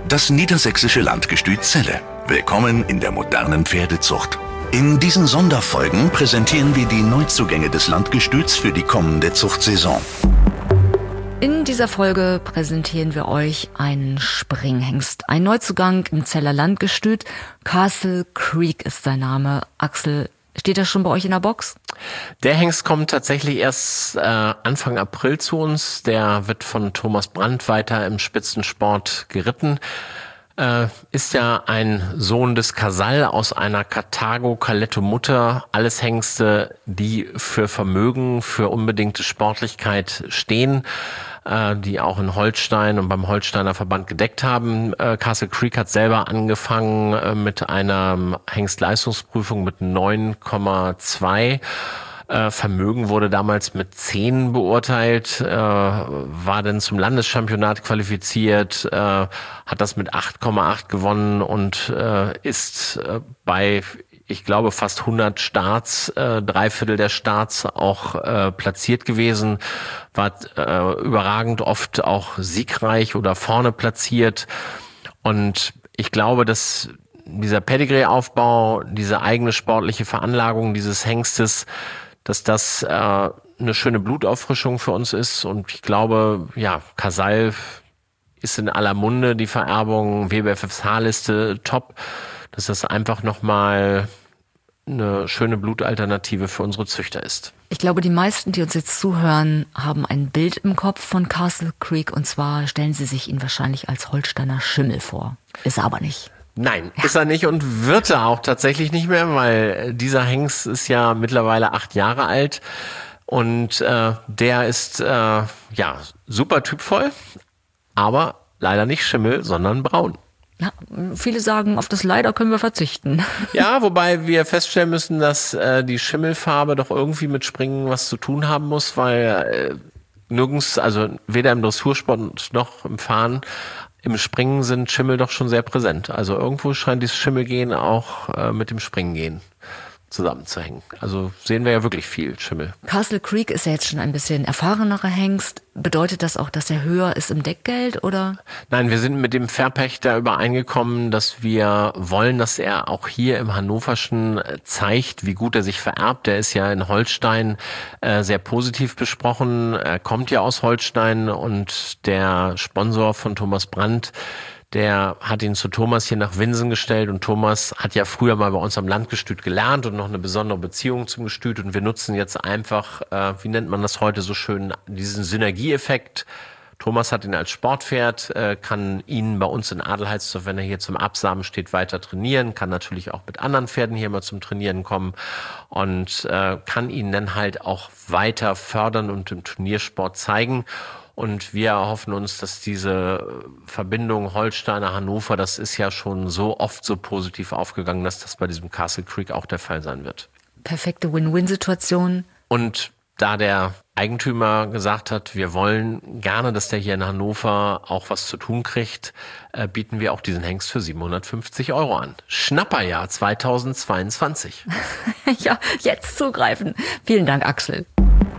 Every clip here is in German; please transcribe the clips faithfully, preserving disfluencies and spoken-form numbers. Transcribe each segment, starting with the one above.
Das niedersächsische Landgestüt Celle. Willkommen in der modernen Pferdezucht. In diesen Sonderfolgen präsentieren wir die Neuzugänge des Landgestüts für die kommende Zuchtsaison. In dieser Folge präsentieren wir euch einen Springhengst. Ein Neuzugang im Celler Landgestüt. Castle Creek ist sein Name. Axel, steht er schon bei euch in der Box? Der Hengst kommt tatsächlich erst äh, Anfang April zu uns. Der wird von Thomas Brandt weiter im Spitzensport geritten. Äh, ist ja ein Sohn des Casal aus einer Karthago-Caletto-Mutter. Alles Hengste, die für Vermögen, für unbedingte Sportlichkeit stehen, äh, die auch in Holstein und beim Holsteiner Verband gedeckt haben. Äh, Castle Creek hat selber angefangen äh, mit einer Hengstleistungsprüfung mit neun Komma zwei. Äh, Vermögen wurde damals mit zehn beurteilt, äh, war dann zum Landeschampionat qualifiziert, äh, hat das mit acht Komma acht gewonnen und äh, ist äh, bei, ich glaube, fast hundert Starts, äh, drei Viertel der Starts auch äh, platziert gewesen, war äh, überragend oft auch siegreich oder vorne platziert. Und ich glaube, dass dieser Pedigree-Aufbau, diese eigene sportliche Veranlagung dieses Hengstes, dass das äh, eine schöne Blutauffrischung für uns ist. Und ich glaube, ja, Casal ist in aller Munde, die Vererbung, W B F F H-Liste top, dass das einfach nochmal eine schöne Blutalternative für unsere Züchter ist. Ich glaube, die meisten, die uns jetzt zuhören, haben ein Bild im Kopf von Castle Creek, und zwar stellen sie sich ihn wahrscheinlich als Holsteiner Schimmel vor. Ist er aber nicht. Nein, ja. Ist er nicht und wird er auch tatsächlich nicht mehr, weil dieser Hengst ist ja mittlerweile acht Jahre alt und äh, der ist äh, ja super typvoll, aber leider nicht Schimmel, sondern braun. Ja, viele sagen, auf das leider können wir verzichten. Ja, wobei wir feststellen müssen, dass äh, die Schimmelfarbe doch irgendwie mit Springen was zu tun haben muss, weil äh, nirgends, also weder im Dressursport noch im Fahren, im Springen sind Schimmel doch schon sehr präsent. Also irgendwo scheint dieses Schimmelgehen auch äh, mit dem Springengehen zusammenzuhängen. Also sehen wir ja wirklich viel Schimmel. Castle Creek ist ja jetzt schon ein bisschen erfahrenerer Hengst. Bedeutet das auch, dass er höher ist im Deckgeld, oder? Nein, wir sind mit dem Verpächter übereingekommen, dass wir wollen, dass er auch hier im Hannoverschen zeigt, wie gut er sich vererbt. Der ist ja in Holstein äh, sehr positiv besprochen. Er kommt ja aus Holstein und der Sponsor von Thomas Brandt, der hat ihn zu Thomas hier nach Winsen gestellt und Thomas hat ja früher mal bei uns am Landgestüt gelernt und noch eine besondere Beziehung zum Gestüt und wir nutzen jetzt einfach, äh, wie nennt man das heute so schön, diesen Synergieeffekt. Thomas hat ihn als Sportpferd, äh, kann ihn bei uns in Adelheidsdorf, wenn er hier zum Absamen steht, weiter trainieren, kann natürlich auch mit anderen Pferden hier mal zum Trainieren kommen und äh, kann ihn dann halt auch weiter fördern und im Turniersport zeigen. Und wir erhoffen uns, dass diese Verbindung Holsteiner-Hannover, das ist ja schon so oft so positiv aufgegangen, dass das bei diesem Castle Creek auch der Fall sein wird. Perfekte Win-Win-Situation. Und da der Eigentümer gesagt hat, wir wollen gerne, dass der hier in Hannover auch was zu tun kriegt, äh, bieten wir auch diesen Hengst für siebenhundertfünfzig Euro an. Schnapperjahr zweitausendzweiundzwanzig. Ja, jetzt zugreifen. Vielen Dank, Axel.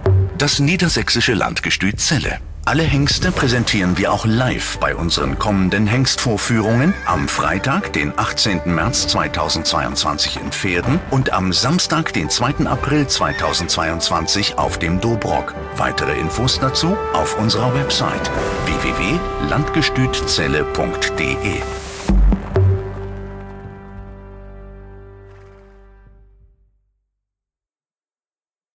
Das niedersächsische Landgestüt Celle. Alle Hengste präsentieren wir auch live bei unseren kommenden Hengstvorführungen am Freitag, den achtzehnten März zweitausendzweiundzwanzig in Pferden und am Samstag, den zweiten April zweitausendzweiundzwanzig auf dem Dobrock. Weitere Infos dazu auf unserer Website w w w punkt landgestützelle punkt d e.